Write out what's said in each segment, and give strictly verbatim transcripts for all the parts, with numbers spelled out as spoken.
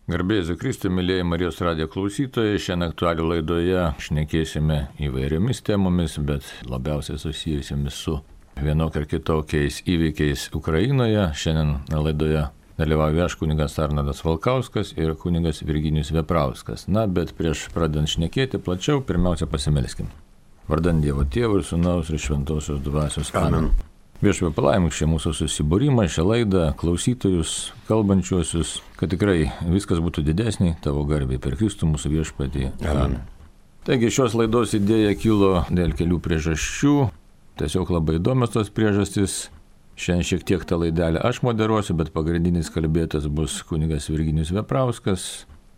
Garbė Jėzui Kristui, mėlyjeji Marijos radijo klausytojai, šiandien aktualių laidoje šnekėsime įvairiomis temomis, bet labiausiai susijusiamis su vienok ar kitokiais įvykiais Ukrainoje. Šiandien laidoje dalyvauja aš, kunigas Arnoldas Valkauskas ir kunigas Virginijus Veprauskas. Na, bet prieš pradedant šnekėti plačiau, pirmiausia pasimelskim. Vardant Dievo Tėvo ir Sūnaus ir Šventosios Dvasios. Amen. Viešpatie palaimink šią mūsų susibūrimą, šią laidą, klausytojus, kalbančiuosius, kad tikrai viskas būtų didesnį tavo garbei per Kristų mūsų viešpatį. Amen. Taigi šios laidos idėja kilo dėl kelių priežasčių, tiesiog labai įdomios tos priežastys. Šiandien šiek tiek tą laidelę aš moderuosiu, bet pagrindinis kalbėtas bus kunigas Virginijus Veprauskas.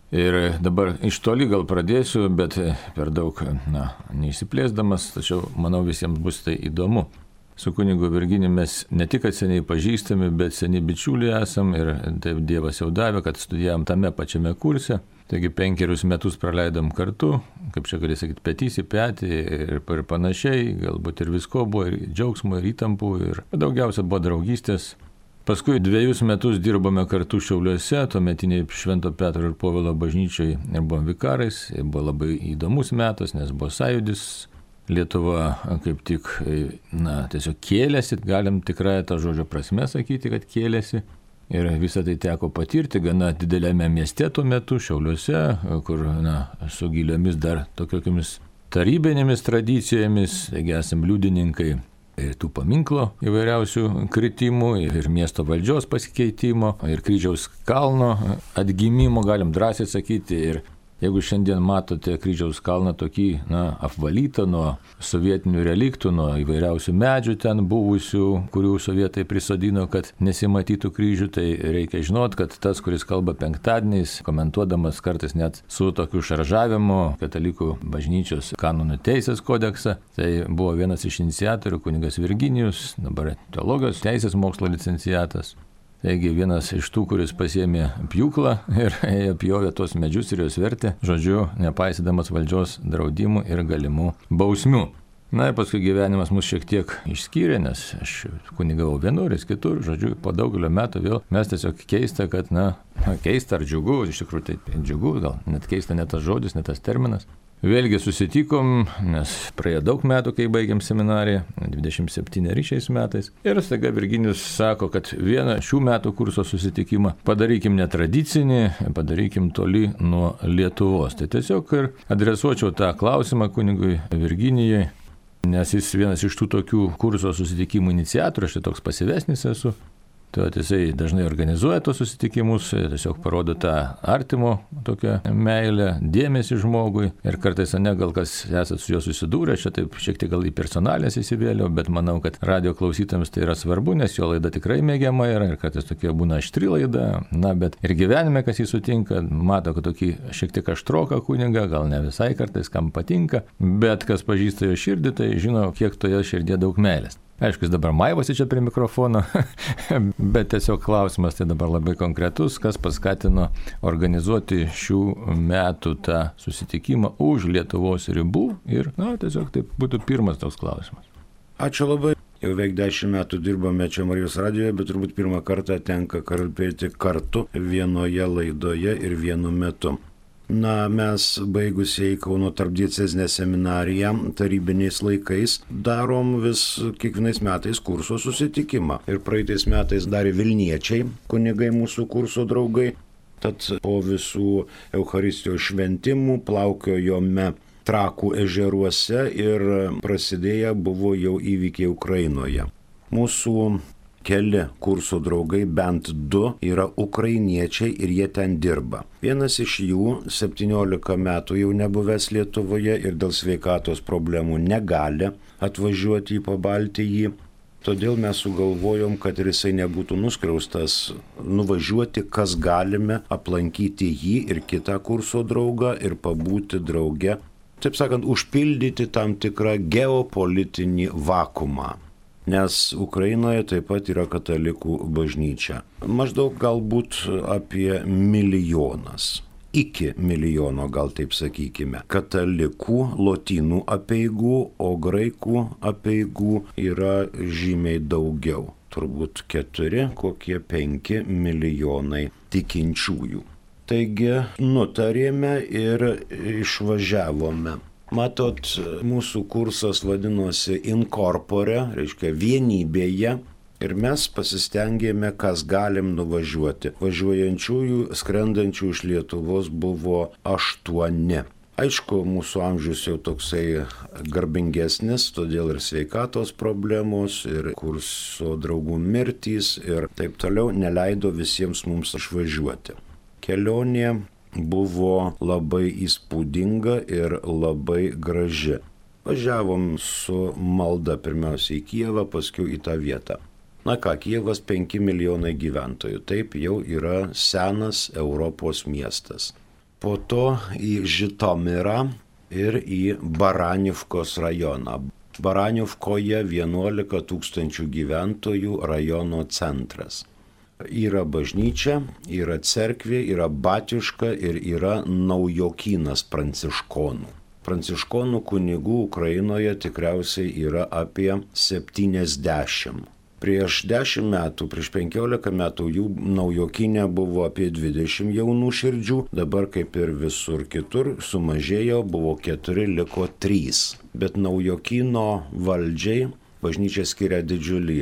Ir dabar iš toli gal pradėsiu, bet per daug, na, neišsiplėsdamas, tačiau manau visiems bus tai įdomu. Su kunigu Virginiju mes ne tik seniai pažįstami, bet seniai bičiuliai esam ir taip Dievas jau davė, kad studijavom tame pačiame kurse. Taigi penkerius metus praleidom kartu, kaip čia gali sakyti, petys į petį ir, ir panašiai, galbūt ir visko buvo, ir džiaugsmo, ir įtampų, ir daugiausia buvo draugystės. Paskui dviejus metus dirbome kartu Šiauliuose, tuometiniai Švento Petro ir Povilo bažnyčiai ir buvom vikarais. Buvo labai įdomus metas, nes buvo sąjūdis. Lietuva kaip tik, na, tiesiog kėlėsi, galim tikrai tą žodžio prasme sakyti, kad kėlėsi. Ir visą tai teko patirti gana dideliame mieste tuo metu, Šiauliuose, kur, na, su giliomis dar tokiamis tarybinėmis tradicijomis, taigi esam liudininkai ir tų paminklo įvairiausių kritimų, ir miesto valdžios pasikeitimo, ir Kryžiaus kalno atgimimo, galim drąsiai sakyti. Ir jeigu šiandien matote Kryžiaus kalną tokį, na, apvalytą nuo sovietinių reliktų, nuo įvairiausių medžių ten buvusių, kurių sovietai prisodino, kad nesimatytų kryžių, tai reikia žinot, kad tas, kuris kalba penktadieniais, komentuodamas kartais net su tokiu šaržavimu katalikų bažnyčios kanonų teisės kodeksą, tai buvo vienas iš iniciatorių, kunigas Virginijus, dabar teologijos teisės mokslo licenciatas. Taigi vienas iš tų, kuris pasiėmė pjūklą ir apjovė tos medžius ir juos vertė, žodžiu, nepaisydamas valdžios draudimų ir galimų bausmių. Na ir paskui gyvenimas mus šiek tiek išskyrė, nes aš kunigavau vienur ir kitur, žodžiu, po daugelio metų vėl mes tiesiog keista, kad, na, keista ar džiugu, iš tikrųjų tai džiugu, gal net keista ne tas žodis, ne tas terminas. Vėlgi susitikom, nes praėjo daug metų, kai baigėm seminariją, dvidešimt septyneri šiais metais. Ir staiga Virginijus sako, kad vieną šių metų kurso susitikimą padarykim netradicinį, padarykim toli nuo Lietuvos. Tai tiesiog ir adresuočiau tą klausimą kunigui Virginijui, nes jis vienas iš tų tokių kurso susitikimų iniciatorių, aš tai toks pasyvesnis esu. Tai jisai dažnai organizuoja tos susitikimus, tiesiog parodo tą artimo tokią meilę, dėmesį žmogui. Ir kartais, ne, gal kas esat su juo susidūrę, čia taip šiek tiek gal į personalės įsivėliau, bet manau, kad radio klausytams tai yra svarbu, nes jo laida tikrai mėgiama yra ir kartais tokia būna aštri laida. Na, bet ir gyvenime, kas jį sutinka, mato, kad tokį šiek tiek aštroką kunigą, gal ne visai kartais kam patinka, bet kas pažįsta jo širdį, tai žino, kiek toje širdie daug meilės. Aišku, jis dabar maivosi čia prie mikrofono, bet tiesiog klausimas tai dabar labai konkretus, kas paskatino organizuoti šių metų tą susitikimą už Lietuvos ribų ir, na, tiesiog tai būtų pirmas toks klausimas. Ačiū labai. Jau veik dešimt metų dirbame čia Marijos radijoje, bet turbūt pirmą kartą tenka kalbėti kartu vienoje laidoje ir vienu metu. Na, mes baigusieji Kauno tarpdiecezinę seminariją tarybiniais laikais darom vis kiekvienais metais kurso susitikimą. Ir praeitais metais darė Vilniečiai, kunigai mūsų kurso draugai. Tad po visų Eucharistijos šventimų plaukiojome Trakų ežeruose ir prasidėję buvo jau įvykiai Ukrainoje. Mūsų keli kurso draugai, bent du, yra ukrainiečiai ir jie ten dirba. Vienas iš jų septyniolika metų jau nebuvęs Lietuvoje ir dėl sveikatos problemų negali atvažiuoti į Pabaltijį. Todėl mes sugalvojom, kad ir jisai nebūtų nuskriaustas, nuvažiuoti, kas galime, aplankyti jį ir kitą kurso draugą ir pabūti drauge. Taip sakant, užpildyti tam tikrą geopolitinį vakumą. Nes Ukrainoje taip pat yra katalikų bažnyčia. Maždaug galbūt apie milijonas, iki milijono gal taip sakykime, katalikų lotynų apeigų, o graikų apeigų yra žymiai daugiau. Turbūt keturi, kokie penki milijonai tikinčiųjų. Taigi nutarėme ir išvažiavome. Matot, mūsų kursas vadinosi In Corpore, reiškia vienybėje. Ir mes pasistengėme, kas galim nuvažiuoti. Važiuojančiųjų, skrendančių iš Lietuvos buvo aštuoni. Aišku, mūsų amžius jau toksai garbingesnis, todėl ir sveikatos problemos, ir kurso draugų mirtys ir taip toliau neleido visiems mums išvažiuoti. Kelionė buvo labai įspūdinga ir labai graži. Važiavom su malda pirmiausia į Kijevą, paskui į tą vietą. Na ką, Kijevas penki milijonai gyventojų, taip jau yra senas Europos miestas. Po to į Žitomirą ir į Baranivkos rajoną. Baranivkoje vienuolika tūkstančių gyventojų rajono centras. Yra bažnyčia, yra cerkvė, yra batiuška ir yra naujokynas pranciškonų. Pranciškonų kunigų Ukrainoje tikriausiai yra apie septyniasdešimt. Prieš dešimt metų, prieš penkiolika metų jų naujokinė buvo apie dvidešimt jaunų širdžių, dabar kaip ir visur kitur sumažėjo, buvo keturi, liko trys. Bet naujokino valdžiai bažnyčia skiria didžiulį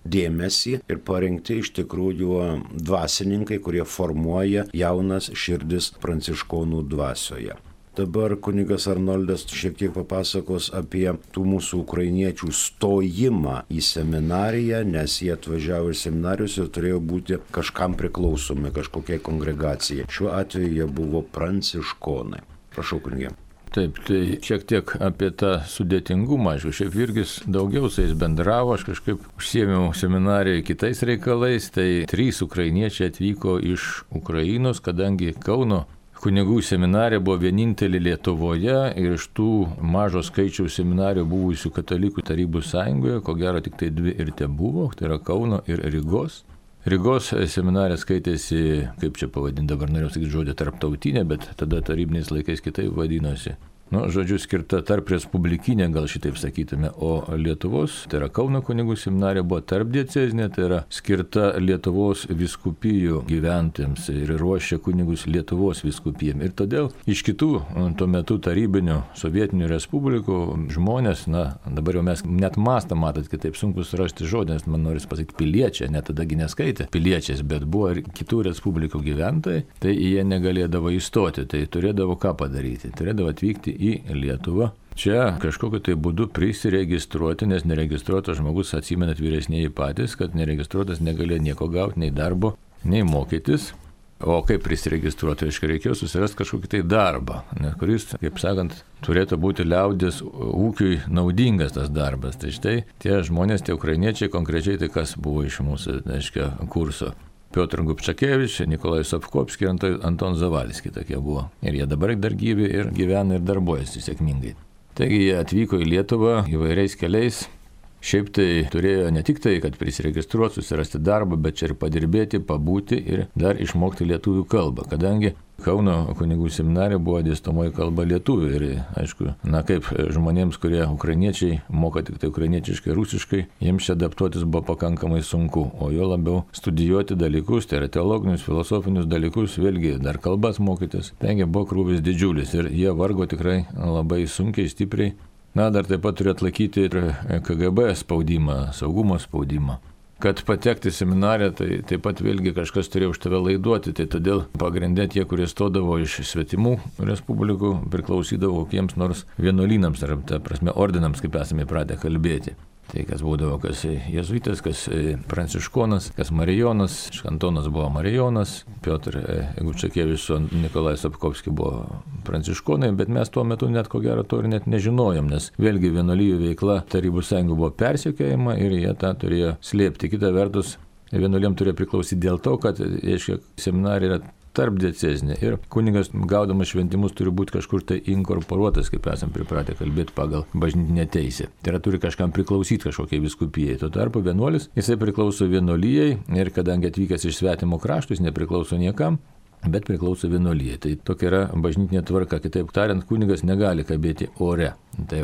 dėmesį ir parinkti iš tikrųjų dvasininkai, kurie formuoja jaunas širdis pranciškonų dvasioje. Dabar kunigas Arnoldas šiek tiek papasakos apie tų mūsų ukrainiečių stojimą į seminariją, nes jie atvažiavo iš seminarijos ir turėjo būti kažkam priklausomi, kažkokiai kongregacijai. Šiuo atveju jie buvo pranciškonai. Prašau, kunigė. Taip, tai šiek tiek apie tą sudėtingumą. Aš šiaip Virgis daugiau su jais bendravo, aš kažkaip užsiėmiau seminarijoje kitais reikalais, tai trys ukrainiečiai atvyko iš Ukrainos, kadangi Kauno kunigų seminarija buvo vienintelė Lietuvoje ir iš tų mažo skaičiaus seminarijų buvusių katalikų tarybų sąjungoje, ko gero tik tai dvi ir te buvo, tai yra Kauno ir Rygos. Rygos seminarija skaitėsi, kaip čia pavadinti, dabar norėjau sakyti žodį tarptautinė, bet tada tarybiniais laikais kitaip vadinosi. Nu, žodžiu, skirta tarp respublikinė, gal šitaip sakytume, o Lietuvos, tai yra Kauno kunigų seminarija, buvo tarp diecezinė, tai yra skirta Lietuvos vyskupijų gyventojams ir ruošia kunigus Lietuvos vyskupijam. Ir todėl iš kitų tuo metu tarybinių sovietinių respublikų žmonės, na, dabar jau mes net mastą matot, kitaip sunku surasti žodį, nes man noris pasakyti piliečiai, net tadagi neskaitė piliečiais, bet buvo ir kitų respublikų gyventojai, tai jie negalėdavo įstoti, tai turėdavo ką padaryti, turėdavo atvykti į Lietuvą. Čia kažkokiu tai būdu prisiregistruoti, nes neregistruotas žmogus, atsimenat vyresnėji patys, kad neregistruotas negalėjo nieko gauti, nei darbo, nei mokytis. O kaip prisiregistruoti, reiškia, reikėjo susirasti kažkokį tai darbą, nes kuris, kaip sakant, turėtų būti liaudės ūkiui naudingas tas darbas. Tai štai tie žmonės, tie ukrainiečiai, konkrečiai tai kas buvo iš mūsų, reiškia, kurso. Piotr Gubčakevič, Nikolajus Sapkovskis ir Anton Zavalskis tokie buvo. Ir jie dabar dar gyvi ir gyvena ir darbuojasi sėkmingai. Taigi jie atvyko į Lietuvą įvairiais keliais. Šiaip tai turėjo ne tik tai, kad prisiregistruoti, susirasti darbą, bet čia ir padirbėti, pabūti ir dar išmokti lietuvių kalbą, kadangi Kauno kunigų seminarija buvo dėstomoji kalba lietuvių ir, aišku, na kaip žmonėms, kurie ukrainiečiai moka tik tai ukrainiečiškai, rusiškai, jiems čia adaptuotis buvo pakankamai sunku, o jo labiau studijuoti dalykus, tai yra teologinius, filosofinius dalykus, vėlgi dar kalbas mokytis, taigi buvo krūvis didžiulis ir jie vargo tikrai labai sunkiai, stipriai. Na, dar taip pat turi atlaikyti ir K G B spaudimą, saugumo spaudimą. Kad patekti į seminariją, tai taip pat vėlgi kažkas turėjo už tave laiduoti, tai todėl pagrindė tie, kurie stodavo iš svetimų respublikų, priklausydavo kokiems nors vienuolynams, ar ta prasme ordinams, kaip esame įpratę kalbėti. Tai kas būdavo, kas jezuitas, kas pranciškonas, kas marijonas, Škantonas buvo marijonas, Piotr Gubčakevič su Nikolajus Sapkovskis buvo pranciškonai, bet mes tuo metu net ko gero to ir net nežinojom, nes vėlgi vienuolijų veikla Tarybų sąjungų buvo persekiojama ir jie tą turėjo slėpti. Kita vertus, vienuolijam turėjo priklausyti dėl to, kad, aiškiai, seminarija yra tarp diecezinė ir kunigas gaudamas šventimus turi būti kažkur tai inkorporuotas, kaip esam pripratę kalbėti pagal bažnytinę teisę. Tai yra turi kažkam priklausyti kažkokiai vyskupijai. Tuo tarpu vienuolis, jisai priklauso vienuolijai ir kadangi atvykęs iš svetimo krašto, jis nepriklauso niekam, bet priklauso vienuolijai. Tai tokia yra bažnytinė tvarka, kitaip tariant, kunigas negali kabėti ore. Tai va.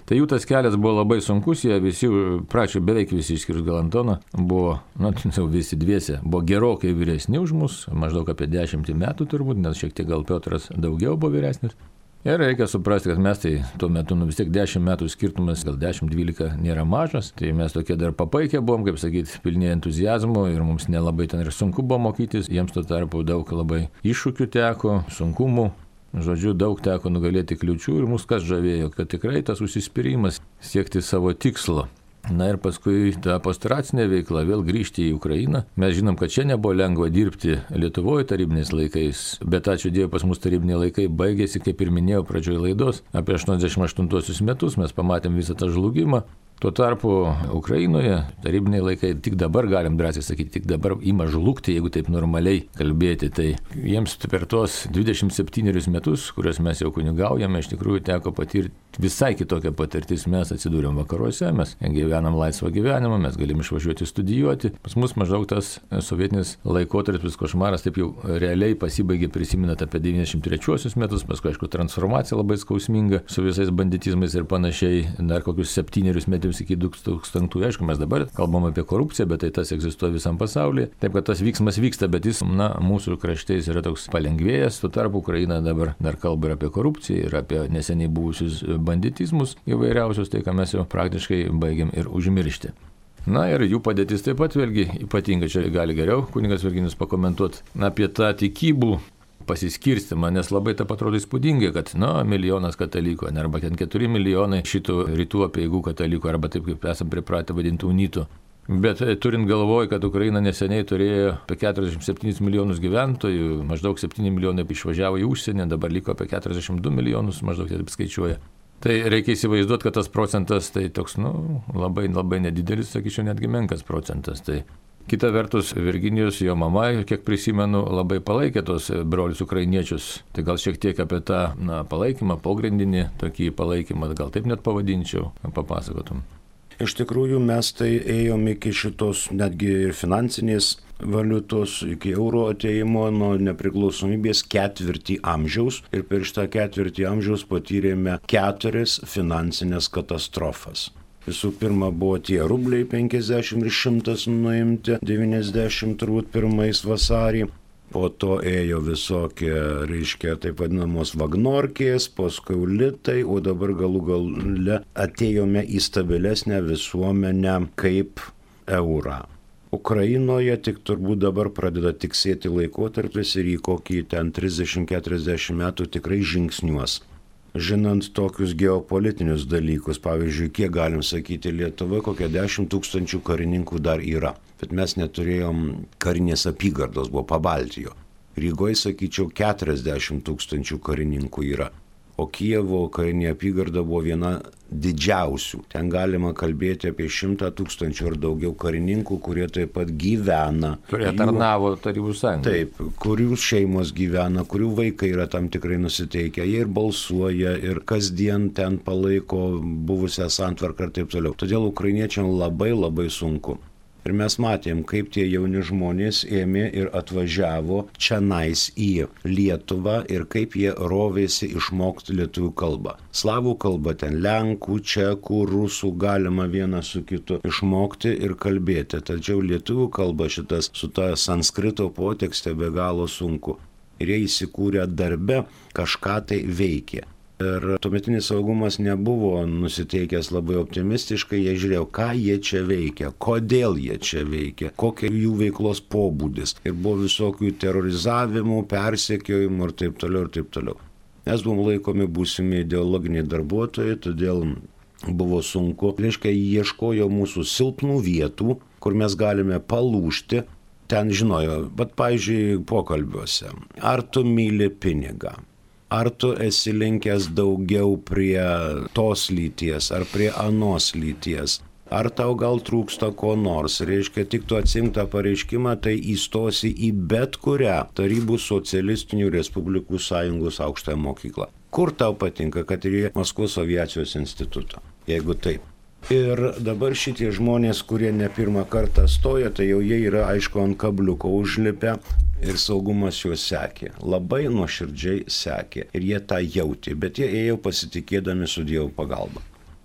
Tai jų tas kelias buvo labai sunkus, jie visi, prašė beveik visi išskyrus gal Antoną, buvo, na, visi dviese, buvo gerokai vyresni už mus, maždaug apie dešimtį metų turbūt, nes šiek tiek gal Piotras daugiau buvo vyresnis. Ir reikia suprasti, kad mes tai tuo metu, nu vis tiek dešimt metų skirtumas, gal dešimt dvylika nėra mažas, tai mes tokie dar papaikę buvom, kaip sakyti, pilni entuzijazmo ir mums nelabai ten ir sunku buvo mokytis, jiems tuo tarpu daug labai iššūkių teko, sunkumų, žodžiu, daug teko nugalėti kliūčių ir mus kas žavėjo, kad tikrai tas užsispyrimas siekti savo tikslo. Na ir paskui ta pastoracinė veikla, vėl grįžti į Ukrainą. Mes žinom, kad čia nebuvo lengva dirbti Lietuvoje tarybiniais laikais, bet ačiū Dievui pas mus tarybiniai laikai baigėsi, kaip ir minėjau pradžioje laidos, apie aštuoniasdešimt aštuntuosius metus mes pamatėm visą tą žlugimą. Tuo tarpu Ukrainoje tarybiniai laikai tik dabar, galim drąsiai sakyti, tik dabar ima žlugti, jeigu taip normaliai kalbėti. Tai jiems per tos dvidešimt septynerius metus, kuriuos mes jau kunigaujame, iš tikrųjų teko patirti visai kitokią patirtis. Mes atsidūrėm vakaruose, mes gyvenam laisvą gyvenimą, mes galim išvažiuoti studijuoti. Pas mus maždaug tas sovietinis laikotarpis košmaras taip jau realiai pasibaigė, prisiminat apie devyniasdešimt trečiuosius metus, paskui aišku transformacija labai skausminga su visais banditizmais ir panašiai, dar kokius septynerius metus iki dutūkstantųjų. Aišku, mes dabar kalbam apie korupciją, bet tai tas egzistuoja visam pasaulyje. Taip, kad tas vyksmas vyksta, bet jis, na, mūsų kraštais yra toks palengvėjęs. Tuo tarpu Ukraina dabar dar kalba ir apie korupciją, ir apie neseniai buvusius banditizmus įvairiausius, tai ką mes jau praktiškai baigiam ir užmiršti. Na ir jų padėtis taip pat vėlgi ypatinga, čia gali geriau kunigas Virginijus pakomentuoti apie tą tikybų pasiskirstimą, nes labai taip atrodo įspūdingai, kad, na, milijonas katalikų, arba ten keturi milijonai šitų rytų apeigų katalikų, arba taip kaip esam pripratę vadinti unitų. Bet turint galvoj, kad Ukraina neseniai turėjo apie keturiasdešimt septynis milijonus gyventojų, maždaug septyni milijonai išvažiavo į užsienį, dabar liko apie keturiasdešimt du milijonus, maždaug taip skaičiuoja. Tai reikia įsivaizduoti, kad tas procentas tai toks, nu, labai, labai nedidelis, sakyčiau, netgi menkas procentas. Tai kita vertus, Virginijus, jo mama, kiek prisimenu, labai palaikė tos brolius ukrainiečius. Tai gal šiek tiek apie tą, na, palaikymą, pogrindinį tokį palaikymą, gal taip net pavadinčiau, papasakotum. Iš tikrųjų, mes tai ėjom iki šitos netgi ir finansinės valiutos, iki euro atėjimo nuo nepriklausomybės ketvirtį amžiaus ir per šitą ketvirtį amžiaus patyrėme keturias finansinės katastrofas. Visų pirma buvo tie rubliai penkiasdešimt ir šimtas nuimti devyniasdešimt turbūt pirmais vasarį. Po to ėjo visokie, reiškia, taip vadinamos vagnorkės, paskui litai, o dabar galų gale atėjome į stabilesnę visuomenę kaip eurą. Ukrainoje tik turbūt dabar pradeda tiksėti laikotarpis ir į kokį ten trisdešimt keturiasdešimt metų tikrai žingsniuos. Žinant tokius geopolitinius dalykus, pavyzdžiui, kiek galim sakyti, Lietuvoje kokie dešimt tūkstančių karininkų dar yra, bet mes neturėjom karinės apygardos, buvo Pabaltijo. Rygoje, sakyčiau, keturiasdešimt tūkstančių karininkų yra, o Kijevo karinė apygarda buvo viena didžiausių. Ten galima kalbėti apie šimtą tūkstančių ar daugiau karininkų, kurie taip pat gyvena. Kurie tarnavo Tarybų Sąjungoje. Taip, kurių šeimos gyvena, kurių vaikai yra tam tikrai nusiteikę, jie ir balsuoja, ir kasdien ten palaiko buvusią santvarką ir taip toliau. Todėl ukrainiečiam labai labai sunku. Ir mes matėm, kaip tie jauni žmonės ėmė ir atvažiavo čionais į Lietuvą ir kaip jie rovėsi išmokti lietuvių kalbą. Slavų kalbą ten lenkų, čekų, rusų galima vieną su kitu išmokti ir kalbėti. Tačiau lietuvių kalba šitas su ta sanskrito potekste be galo sunku. Ir jie įsikūrė darbe, kažką tai veikė. Ir tuometinis saugumas nebuvo nusiteikęs labai optimistiškai, jie žiūrėjo, ką jie čia veikia, kodėl jie čia veikia, kokia jų veiklos pobūdis. Ir buvo visokių terorizavimų, persekiojimų ir taip toliau ir taip toliau. Mes buvom laikomi būsimi ideologiniai darbuotojai, todėl buvo sunku. Reiškia, ieškojo mūsų silpnų vietų, kur mes galime palūžti. Ten žinojo, bet, pavyzdžiui, pokalbiuose, ar tu myli pinigą? Ar tu esi linkęs daugiau prie tos lyties, ar prie anos lyties, ar tau gal trūksta ko nors, reiškia, tik tu atsiimk tą pareiškimą, tai įstosi į bet kurią Tarybų socialistinių respublikų sąjungos aukštąją mokyklą. Kur tau patinka, kad ir į Maskvos aviacijos institutą, jeigu taip. Ir dabar šitie žmonės, kurie ne pirmą kartą stoja, tai jau jie yra, aišku, ant kabliuko užlipę ir saugumas juos sekė. Labai nuoširdžiai sekė ir jie tą jautė, bet jie ėjo pasitikėdami su Dievo pagalba.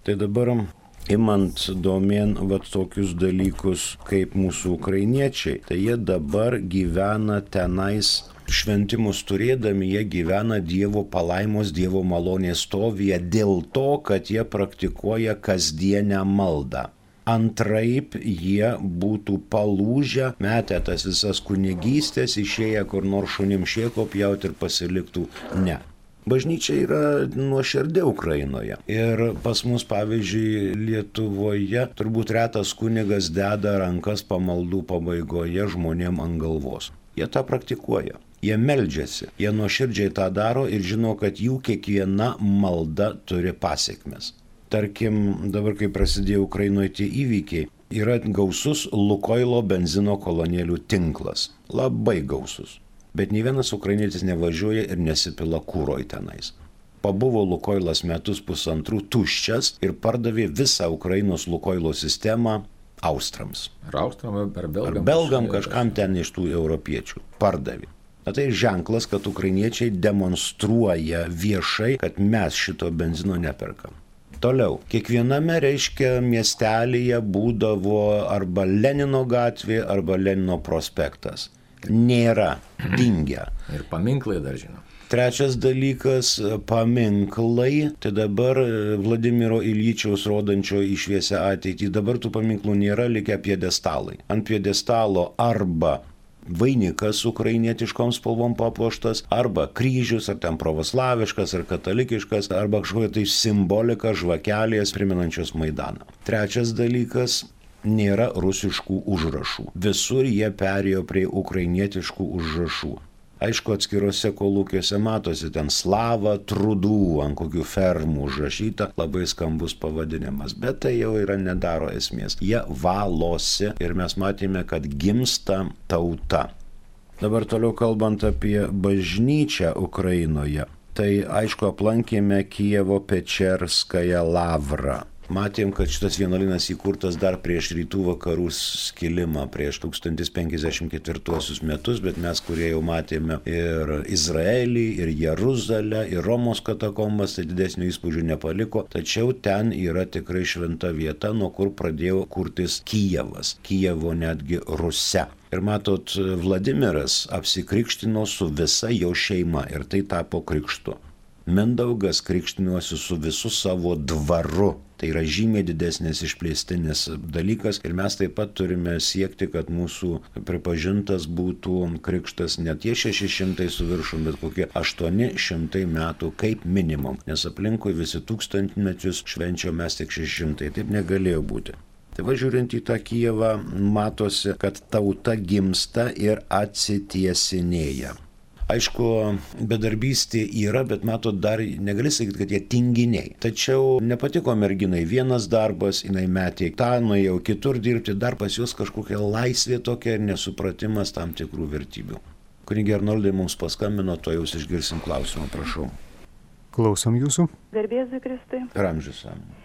Tai dabar imant domėn vat tokius dalykus kaip mūsų ukrainiečiai, tai jie dabar gyvena tenais šventimus turėdami, jie gyvena Dievo palaimos, Dievo malonės stovyje dėl to, kad jie praktikuoja kasdienę maldą. Antraip jie būtų palūžę, metę tas visas kunigystės, išėję kur nors šunim šėko pjauti ir pasiliktų. Ne. Bažnyčia yra nuoširdė Ukrainoje. Ir pas mus, pavyzdžiui, Lietuvoje turbūt retas kunigas deda rankas pamaldų pabaigoje žmonėm ant galvos. Jie tą praktikuoja. Jie meldžiasi. Jie nuoširdžiai tą daro ir žino, kad jų kiekviena malda turi pasiekmes. Tarkim, dabar kai prasidėjo Ukrainoje tie įvykiai, yra gausus Lukoilo benzino kolonėlių tinklas. Labai gausus. Bet nei vienas ukrainietis nevažiuoja ir nesipila kūro į tenais. Pabuvo Lukoilas metus pusantrų tuščias ir pardavė visą Ukrainos Lukoilo sistemą austrams. Ar austram, ar belgam? Ar belgam kažkam ten iš tų europiečių. Pardavė. Na tai ženklas, kad ukrainiečiai demonstruoja viešai, kad mes šito benzino neperkam. Toliau, kiekviename, reiškia, miestelyje būdavo arba Lenino gatvė, arba Lenino prospektas. Nėra dingę. Ir paminklai dar žinau. Trečias dalykas - paminklai. Tai dabar Vladimiro Iljičiaus rodančio į šviesią ateitį. Dabar tų paminklų nėra, likę piedestalai. Ant piedestalo arba vainikas ukrainietiškom spalvom papuoštas, arba kryžius, ar ten pravoslaviškas, ar katalikiškas, arba kažkokia tai simbolika žvakelės priminančios Maidaną. Trečias dalykas - nėra rusiškų užrašų. Visur jie perėjo prie ukrainietiškų užrašų. Aišku, atskiruose kolūkiuose matosi ten Slava Trudų, ant kokių fermų užrašyta, labai skambus pavadinimas, bet tai jau yra nedaro esmės. Jie valosi ir mes matėme, kad gimsta tauta. Dabar toliau kalbant apie bažnyčią Ukrainoje, tai aišku aplankėme Kijevo Pečerskąją lavrą. Matėm, kad šitas vienuolynas įkurtas dar prieš rytų vakarų skilimą, prieš tūkstantis penkiasdešimt ketvirtuosius metus, bet mes, kurie jau matėme ir Izraelį, ir Jeruzalę, ir Romos katakombas, tai didesnio įspūdžio nepaliko, tačiau ten yra tikrai šventa vieta, nuo kur pradėjo kurtis Kijevas, Kijevo netgi Rusia. Ir matot, Vladimiras apsikrikštino su visa jo šeima ir tai tapo krikštu. Mindaugas krikštinosi su visu savo dvaru. Tai yra žymiai didesnis išplėstinis dalykas ir mes taip pat turime siekti, kad mūsų pripažintas būtų krikštas ne tie šeši šimtai su viršum, bet kokie aštuoni šimtai metų kaip minimum, nes aplinkui visi tūkstantmečius švenčio mes tik šeši šimtai, taip negalėjo būti. Tai va, žiūrint į tą Kijevą, matosi, kad tauta gimsta ir atsitiesinėja. Aišku, bedarbystė yra, bet matot, dar negali sakyti, kad jie tinginiai. Tačiau nepatiko merginai vienas darbas, jinai metė tą, nuėjau kitur dirbti, dar pas juos kažkokia laisvė tokia ir nesupratimas tam tikrų vertybių. Kunige Arnoldai mums paskambino, to jūs išgirsim klausimą, prašau. Klausom jūsų. Garbėzui Kristui. Ramžius.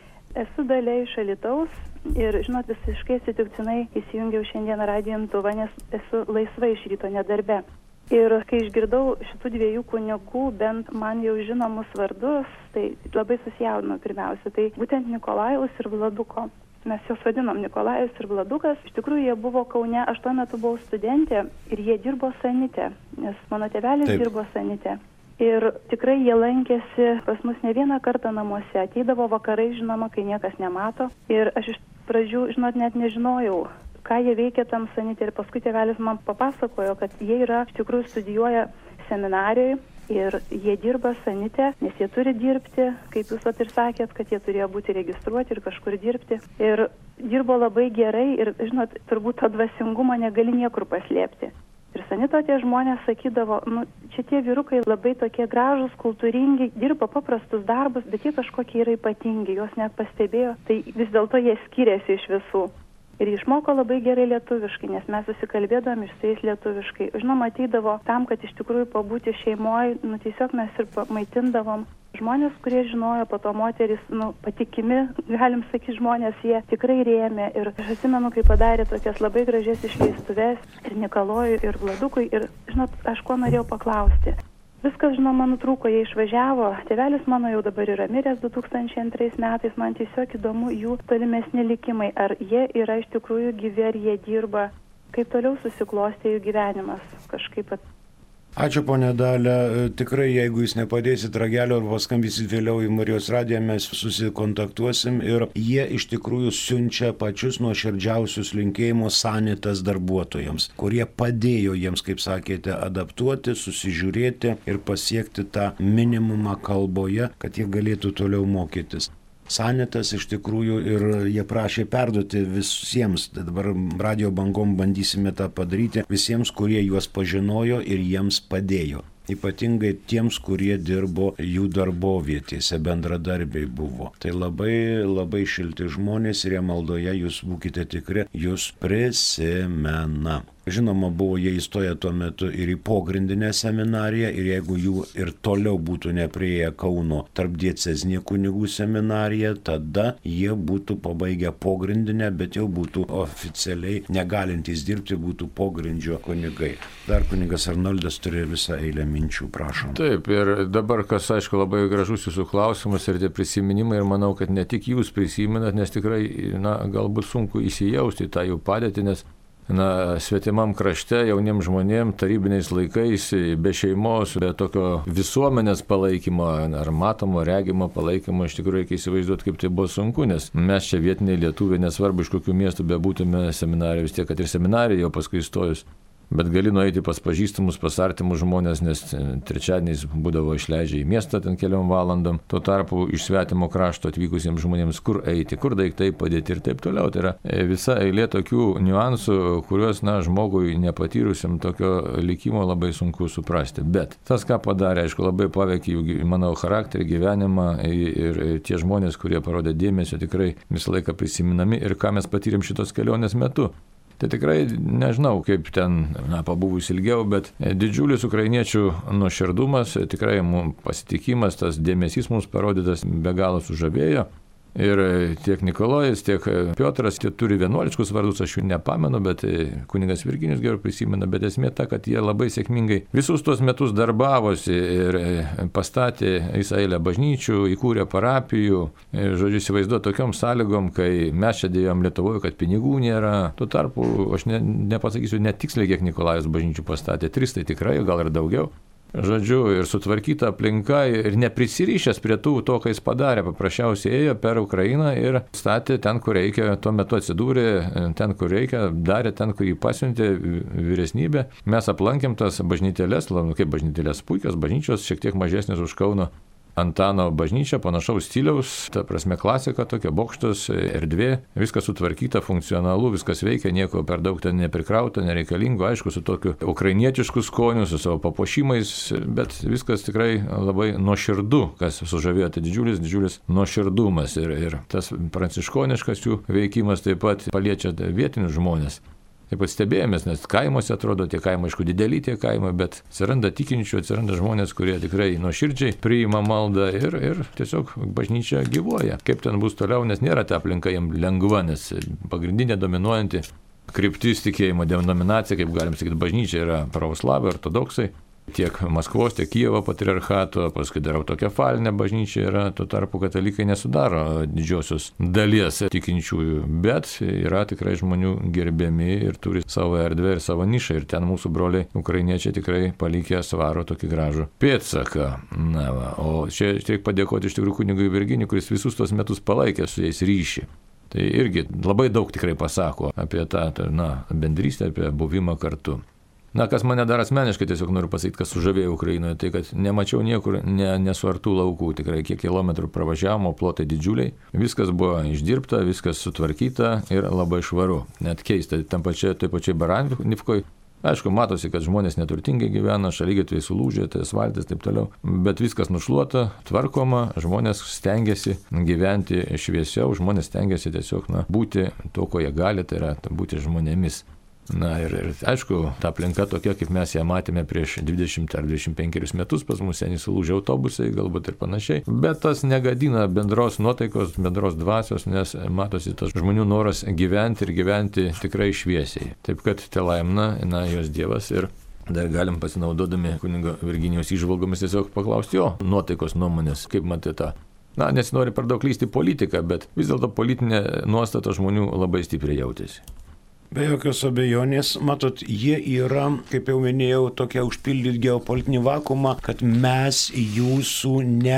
Esu Dalia iš Alytaus ir, žinot, visiškai atsitiktinai įsijungiau šiandien radijo imtuvą, nes esu laisva iš ryto nedarbe. Ir kai išgirdau šitų dviejų kunigų, bent man jau žinomus vardus, tai labai susijaudino pirmiausia. Tai būtent Nikolajus ir Vladuko. Mes juos vadinam Nikolajus ir Vladukas. Iš tikrųjų, jie buvo Kaune, aš tuo metu buvau studentė ir jie dirbo sanite, nes mano tėvelis Taip. dirbo sanite. Ir tikrai jie lankėsi pas mus ne vieną kartą namuose. Ateidavo vakarai, žinoma, kai niekas nemato. Ir aš iš pradžių, žinot, net nežinojau, ką jie veikia tam sanite. Ir paskui tėvelis man papasakojo, kad jie yra, iš tikrųjų studijuoja seminarijoje ir jie dirba sanite, nes jie turi dirbti, kaip jūs at ir sakėt, kad jie turėjo būti registruoti ir kažkur dirbti. Ir dirbo labai gerai ir, žinot, turbūt to dvasingumo negali niekur paslėpti. Ir sanito tie žmonės sakydavo, nu, čia tie vyrukai labai tokie gražūs, kultūringi, dirba paprastus darbus, bet jie kažkokie yra ypatingi, juos net pastebėjo, tai vis dėlto jie skiriasi iš visų. Ir išmoko labai gerai lietuviškai, nes mes susikalbėdavom iš su jais lietuviškai. Žinoma, ateidavo tam, kad iš tikrųjų pabūti šeimoje, nu tiesiog mes ir maitindavom. Žmonės, kurie žinojo, po to moteris, nu, patikimi, galim sakyti, žmonės, jie tikrai rėmė. Ir aš atsimenu, kai padarė tokias labai gražias išleistuves ir Nikolojui, ir Vladukui. Ir, žinot, aš ko norėjau paklausti. Viskas, žinoma, nutrūko, jie išvažiavo. Tėvelis mano jau dabar yra miręs du tūkstančiai antrais metais. Man tiesiog įdomu jų tolimesni likimai. Ar jie yra iš tikrųjų gyvi, ar jie dirba, kaip toliau susiklostė jų gyvenimas. Kažkaip at... Ačiū, ponė Dalia. Tikrai, jeigu jūs nepadėsit ragelio ar paskambysit vėliau į Marijos radiją, mes susikontaktuosim ir jie iš tikrųjų siunčia pačius nuoširdžiausius linkėjimus Sanitas darbuotojams, kurie padėjo jiems, kaip sakėte, adaptuoti, susižiūrėti ir pasiekti tą minimumą kalboje, kad jie galėtų toliau mokytis. Sanitas iš tikrųjų ir jie prašė perduoti visiems, dabar radio bangom bandysime tą padaryti, visiems, kurie juos pažinojo ir jiems padėjo. Ypatingai tiems, kurie dirbo jų darbovietėse, bendradarbiai buvo. Tai labai, labai šilti žmonės ir jie maldoje, jūs būkite tikri, jūs prisimena. Žinoma, buvo jie įstoję tuo metu ir į pogrindinę seminariją ir jeigu jų ir toliau būtų neprieėję Kauno tarpdiecezinė kunigų seminarija, tada jie būtų pabaigę pogrindinę, bet jau būtų oficialiai negalintys dirbti, būtų pogrindžio kunigai. Dar kunigas Arnoldas turi visą eilę minčių, prašom. Taip, ir dabar, kas aišku, labai gražus jūsų klausimas ir tie prisiminimai, ir manau, kad ne tik jūs prisimenat, nes tikrai, na, galbūt sunku įsijausti tą jų padėtį, nes Na, svetimam krašte, jauniems žmonėms, tarybiniais laikais, be šeimos, be tokio visuomenės palaikymo, ar matomo, regimo palaikymo, iš tikrųjų reikia įsivaizduoti, kaip tai buvo sunku, nes mes čia vietiniai lietuviai, nesvarbu iš kokių miestų bebūtume seminarijoje, vis tiek, kad ir seminarijoje jau paskui įstojus. Bet gali nueiti pas pažįstamus, pas artimus žmonės, nes trečiadieniais būdavo išleidžia į miestą ten keliom valandom. Tuo tarpu iš svetimo krašto atvykusiems žmonėms, kur eiti, kur daiktai padėti ir taip toliau. Tai yra visa eilė tokių niuansų, kuriuos, na, žmogui nepatyrusiam tokio likimo labai sunku suprasti. Bet tas, ką padarė, aišku, labai paveikė jų, manau, charakterį, gyvenimą ir tie žmonės, kurie parodė dėmesio, tikrai visą laiką prisiminami ir ką mes patyrėm šitos kelionės metu. Tai tikrai nežinau, kaip ten, na, pabuvus ilgiau, bet didžiulis ukrainiečių nuoširdumas, tikrai mums pasitikimas, tas dėmesys mums parodytas be galo sužavėjo. Ir tiek Nikolajus, tiek Piotras, tie turi vienuoliškus vardus, aš jų nepamenu, bet kunigas Virginijus gerai prisimena, bet esmė ta, kad jie labai sėkmingai visus tuos metus darbavosi ir pastatė visą eilę bažnyčių, įkūrė parapijų. Ir, žodžiu, įsivaizduoju tokiom sąlygom, kai mes čia dėjom Lietuvoje, kad pinigų nėra. Tuo tarpu, aš ne, nepasakysiu netiksliai, kiek Nikolajus bažnyčių pastatė, tris tai tikrai, gal ir daugiau. Žodžiu, ir sutvarkyta aplinka ir neprisirišęs prie tų to, ką jis padarė, paprasčiausiai ėjo per Ukrainą ir statė ten, kur reikia, tuo metu atsidūrė ten, kur reikia, darė ten, kur jį pasiuntė vyresnybė. Mes aplankėm tas bažnytėlės, kaip bažnytėlės, puikios bažnyčios, šiek tiek mažesnės už Kauno Antano bažnyčia, panašaus stiliaus, ta prasme klasika, tokia bokštas, erdvė, viskas sutvarkyta, funkcionalu, viskas veikia, nieko per daug ten neprikrauta, nereikalingo, aišku, su tokiu ukrainietišku skoniu, su savo papuošimais, bet viskas tikrai labai nuoširdu, kas sužavėjo, tai didžiulis, didžiulis nuoširdumas ir, ir tas pranciškoniškas jų veikimas taip pat paliečia vietinius žmonės. Taip pat stebėjomės, nes kaimuose atrodo, tie kaimai, aišku, dideli tie kaimai, bet atsiranda tikinčių, atsiranda žmonės, kurie tikrai nuoširdžiai priima maldą ir, ir tiesiog bažnyčia gyvuoja. Kaip ten bus toliau, nes nėra ta aplinka jiems lengva, nes pagrindinė dominuojanti kryptis tikėjimo denominacija, kaip galim sakyti, bažnyčia yra pravoslavai, ortodoksai. Tiek Maskvos, tiek Kijevo patriarchato, paskui dar autokefalinė bažnyčia yra, tuo tarpu katalikai nesudaro didžiosios dalies tikinčiųjų, bet yra tikrai žmonių gerbiami ir turi savo erdvę ir savo nišą ir ten mūsų broliai ukrainiečiai tikrai palikė svaro tokį gražų pėdsaką. Na va, o čia reikia padėkoti iš tikrųjų kunigui Virginijui, kuris visus tos metus palaikė su jais ryšį. Tai irgi labai daug tikrai pasako apie tą, na, bendrystę, apie buvimą kartu. Na, kas mane dar asmeniškai tiesiog noriu pasakyti, kas sužavėjo Ukrainoje, tai kad nemačiau niekur ne, nesuartų laukų, tikrai kiek kilometrų pravažiavimo, plotai didžiuliai, viskas buvo išdirbta, viskas sutvarkyta ir labai švaru. Net keista, tam pačiai, tai pačiai Baranivkoje, aišku, matosi, kad žmonės neturtingai gyvena, šaligatviai sulūžę, tai asfaltas, taip toliau, bet viskas nušluota, tvarkoma, žmonės stengiasi gyventi šviesiau, žmonės stengiasi tiesiog, na, būti to, ko jie gali, tai yra būti žmonėmis. Na ir, ir aišku, ta aplinka tokia, kaip mes ją matėme prieš dvidešimt ar dvidešimt penkerius metus, pas mus seniai sulūžę autobusai, galbūt ir panašiai, bet tas negadina bendros nuotaikos, bendros dvasios, nes matosi tas žmonių noras gyventi ir gyventi tikrai šviesiai. Taip kad te laimina, na, jos Dievas ir Dar galim pasinaudodami kunigo Virginijaus įžvalgomis tiesiog paklausti jo nuotaikos nuomonės, kaip matai tą. Na, nesinori per daug lysti politiką, bet vis dėlto politinė nuostata žmonių labai stipriai jautėsi. Be jokios abejonės, matot, jie yra, kaip jau minėjau, tokia užpildyti geopolitinį vakumą, kad mes jūsų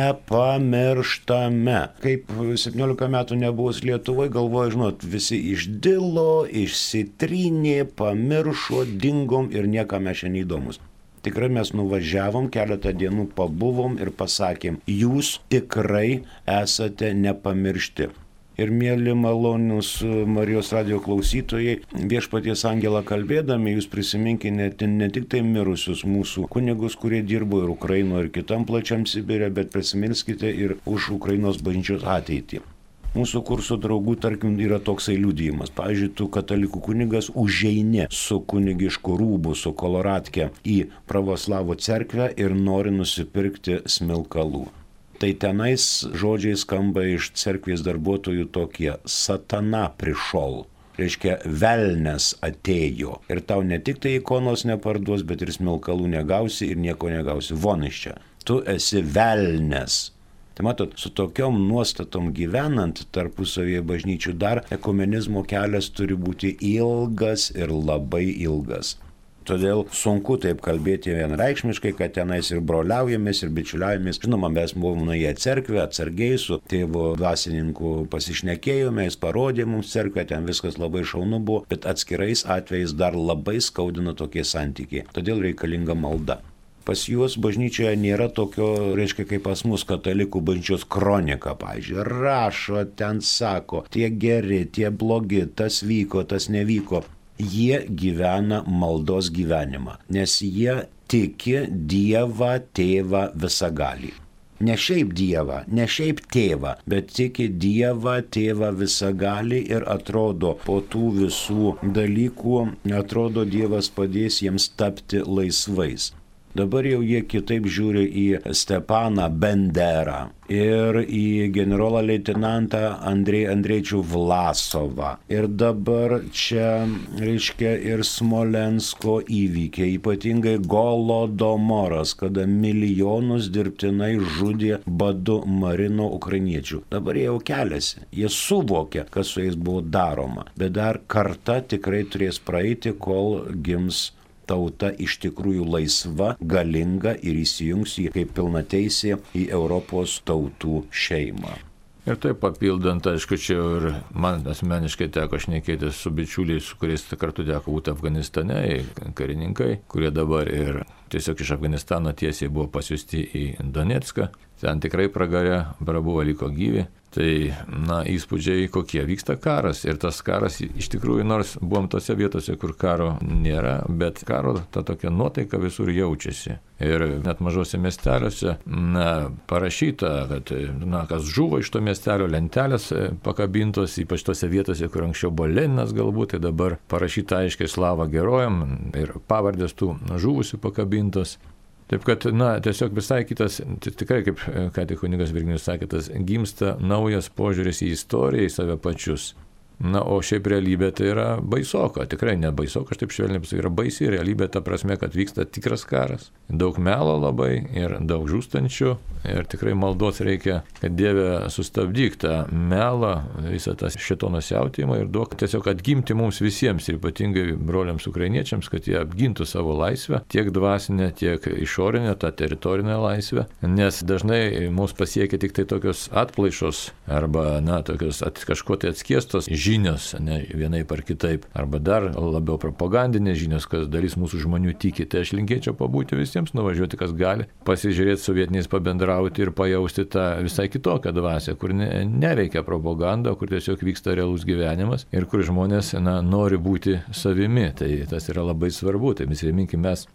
nepamirštame. Kaip septyniolika metų nebuvus Lietuvoje, galvoju, žinot, visi išdilo, išsitrynė, pamiršo, dingom ir niekam mes šiandien įdomus. Tikrai mes nuvažiavom, keletą dienų pabuvom ir pasakėm, jūs tikrai esate nepamiršti. Ir mėly malonūs Marijos radijo klausytojai, viešpaties angelą kalbėdami, jūs prisiminkite ne tik tai mirusius mūsų kunigus, kurie dirbo ir Ukrainoje, ir kitam plačiam Sibire, bet prisiminskite ir už Ukrainos bažnyčios ateitį. Mūsų kurso draugų, tarkim, yra toksai liudijimas. Pavyzdžiui, tu katalikų kunigas užeini su kunigišku rūbu, su koloratke į pravoslavų cerkvę ir nori nusipirkti smilkalų. Tai tenais žodžiai skamba iš cerkvės darbuotojų tokie: satana prišol. Reiškia, velnes atėjo. Ir tau ne tik tai ikonos neparduos, bet ir smilkalų negausi ir nieko negausi. Von iš čia. Tu esi velnes. Tai matot, su tokiom nuostatom gyvenant tarpusavėje bažnyčių dar ekumenizmo kelias turi būti ilgas ir labai ilgas. Todėl sunku taip kalbėti vienreikšmiškai, kad tenais ir broliaujamės, ir bičiuliaujamės. Žinoma, mes buvome nuėję cerkvę, atsargiai su tėvo dvasininku pasišnekėjome, jis parodė mums cerkvę, ten viskas labai šaunu buvo, bet atskirais atvejais dar labai skaudina tokie santykiai. Todėl reikalinga malda. Pas juos bažnyčioje nėra tokio, reiškia, kaip pas mus katalikų bažnyčios kronika, pavyzdžiui, rašo, ten sako, tie geri, tie blogi, tas vyko, tas nevyko. Jie gyvena maldos gyvenimą, nes jie tiki Dievą Tėvą visagalį. Ne šiaip Dievą, ne šiaip tėvą, bet tiki Dievą Tėvą visagalį ir atrodo po tų visų dalykų, atrodo Dievas padės jiems tapti laisvais. Dabar jau jie kitaip žiūri į Stepaną Benderą ir į generolą leitenantą Andrej Andrejčių Vlasovą. Ir dabar čia, reiškia, ir Smolensko įvykiai, ypatingai Golodomoras, kada milijonus dirbtinai žudė badu marino ukrainiečių. Dabar jie jau keliasi, jie suvokia, kas su jais buvo daroma, bet dar karta tikrai turės praeiti, kol gims tauta iš tikrųjų laisva, galinga ir įsijungs į kaip pilnateisė į Europos tautų šeimą. Ir taip papildant, aišku, čia ir man asmeniškai teko šnekėtis su bičiuliais, su kuriais kartu teko būti Afganistane, karininkai, kurie dabar ir tiesiog iš Afganistano tiesiai buvo pasiųsti į Donecką. Ten tikrai pragare prabuvo, liko gyvi. Tai, na, įspūdžiai kokie, vyksta karas. Ir tas karas, iš tikrųjų, nors buvom tose vietose, kur karo nėra, bet karo ta tokia nuotaika visur jaučiasi. Ir net mažose miesteliuose, na, parašyta, kad, na, kas žuvo iš to miestelio, lentelės pakabintos, ypač tose vietose, kur anksčiau buvo Leninas galbūt, tai dabar parašyta aiškiai slava gerojam ir pavardės tų žuvusių pakabintos. Taip kad, na, tiesiog visai kitas, tikrai, kaip ką tik kunigas Virginijus sakė, tas gimsta naujas požiūris į istoriją, į save pačius. Na, o šiaip realybė tai yra baisoka, tikrai ne baisoka, aš taip švelniai pasakysiu, yra baisi realybė ta prasme, kad vyksta tikras karas, daug melo labai ir daug žūstančių ir tikrai maldos reikia, kad Dieve sustabdyk tą melą, visą tą šėtono siautėjimą ir duok tiesiog atgimti mums visiems ir ypatingai broliams ukrainiečiams, kad jie apgintų savo laisvę, tiek dvasinę, tiek išorinę, tą teritorinę laisvę, nes dažnai mus pasiekia tik tai tokios atplaišos arba, na, tokios at, kažko tai atskiestos žinios, ne, vienaip ar kitaip, arba dar labiau propagandinės žinios, kas dalis mūsų žmonių tiki. Tai aš linkėčiau pabūti visiems, nuvažiuoti, kas gali, pasižiūrėti su vietiniais, pabendrauti ir pajausti tą visai kitokią dvasią, kur ne, neveikia propaganda, kur tiesiog vyksta realus gyvenimas ir kur žmonės, na, nori būti savimi. Tai tas yra labai svarbu. Tai mes priminkime, mes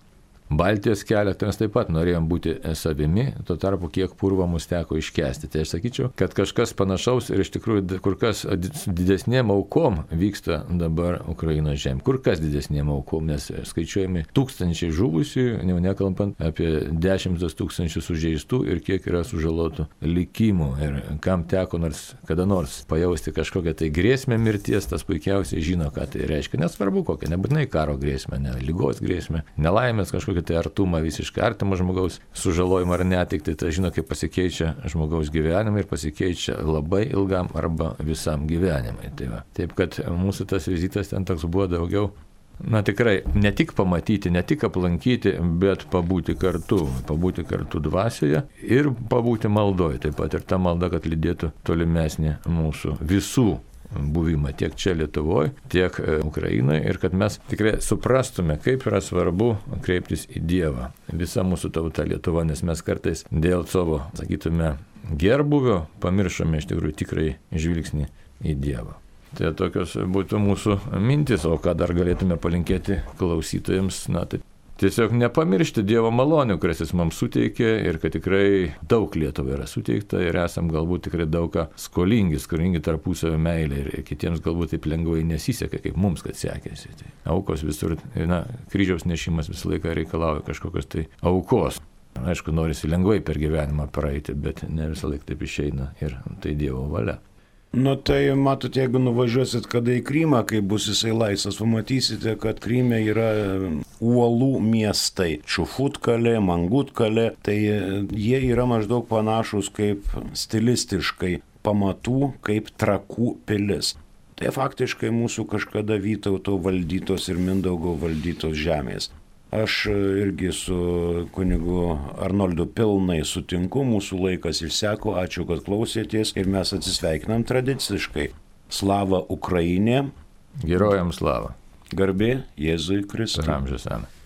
Baltijos kelią, tai mes taip pat norėjom būti savimi, tuo tarpu kiek purvo mus teko iškesti. Tai aš sakyčiau, kad kažkas panašaus ir iš tikrųjų kur kas didesnėm aukom vyksta dabar Ukrainos žemė. Kur kas didesnėm aukom, nes skaičiuojami tūkstančiai žuvusių, jau nekalbant apie dešimtis tūkstančių sužeistų ir kiek yra sužalotų likimų. Ir kam teko nors kada nors pajausti kažkokią tai grėsmę mirties, tas puikiausiai žino, ką tai reiškia. Nesvarbu kokia, nebūtinai karo grėsmė, ne lygos grėsmė, nelaimės kažkokia tai artumą visiškai artimo žmogaus sužalojimą ar netikti, tai žino, kaip pasikeičia žmogaus gyvenimai ir pasikeičia labai ilgam arba visam gyvenimui. Tai va. Taip, kad mūsų tas vizitas ten toks buvo daugiau, na tikrai, ne tik pamatyti, ne tik aplankyti, bet pabūti kartu, pabūti kartu dvasioje ir pabūti maldoje. Taip pat ir ta malda, kad lydėtų tolimesnį mūsų visų buvimą tiek čia Lietuvoje, tiek Ukrainoje ir kad mes tikrai suprastume, kaip yra svarbu kreiptis į Dievą. Visa mūsų tauta Lietuva, nes mes kartais dėl savo, sakytume, gerbuvio pamiršome iš tikrųjų tikrai žvilgsnį į Dievą. Tai tokios būtų mūsų mintis, o ką dar galėtume palinkėti klausytojams, na tai tiesiog nepamiršti Dievo malonių, kurias jis mums suteikė ir kad tikrai daug Lietuvai yra suteikta ir esam galbūt tikrai daug ką skolingi, skolingi tarpusavio meilė ir kitiems galbūt taip lengvai nesiseka, kaip mums, kad sekėsi. Tai aukos visur, na, kryžiaus nešimas visą laiką reikalauja kažkokios tai aukos. Aišku, norisi lengvai per gyvenimą praeiti, bet ne visą laiką taip išeina ir tai Dievo valia. Nu tai matot, jeigu nuvažiuosit kada į Krymą, kai bus jisai laisvas, pamatysite, kad Kryme yra uolų miestai. Čufutkalė, Mangutkalė, tai jie yra maždaug panašus kaip stilistiškai pamatų, kaip Trakų pilis. Tai faktiškai mūsų kažkada Vytauto valdytos ir Mindaugo valdytos žemės. Aš irgi su kunigu Arnoldu pilnai sutinku, mūsų laikas išseko, ačiū, kad klausėtės ir mes atsisveikinam tradiciškai. Slava Ukrainė. Herojams slava. Garbė Jėzui Kristui. Per amžius amžius.